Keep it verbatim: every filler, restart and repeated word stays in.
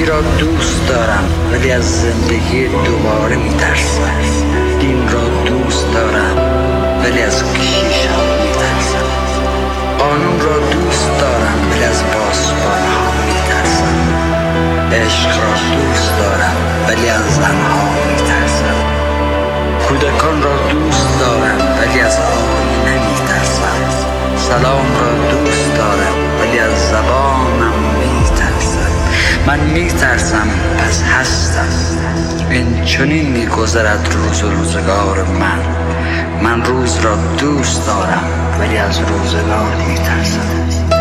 زندگی را دوست دارم ولی از زندگی دوباره میترسم. دین را دوست دارم ولی از کشیشان میترسم. قانون را دوست دارم ولی از پاسبانها میترسم. عشق را دوست دارم ولی از زنها میترسم. کودکان را دوست دارم ولی از آینه میترسم. سلام را دوست دارم ولی از زبانم میترسم. من میترسم پس هستم. این چنین میگذرد روز و روزگار من. من روز را دوست دارم ولی از روزگار میترسم.